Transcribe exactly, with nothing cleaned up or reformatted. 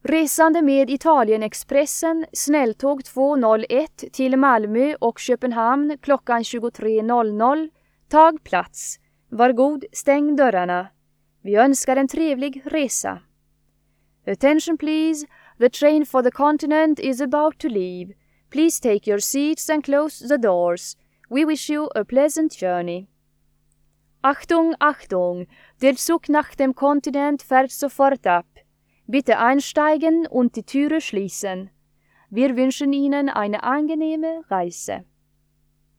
Resande med Italienexpressen, snälltåg tvåhundraett till Malmö och Köpenhamn klockan tjugotre noll noll. Tag plats. Var god, stäng dörrarna. Vi önskar en trevlig resa. Attention please, the train for the continent is about to leave. Please take your seats and close the doors. We wish you a pleasant journey. Achtung, Achtung, der Zug nach dem Kontinent fährt sofort ab. Bitte einsteigen und die Türe schließen. Wir wünschen Ihnen eine angenehme Reise.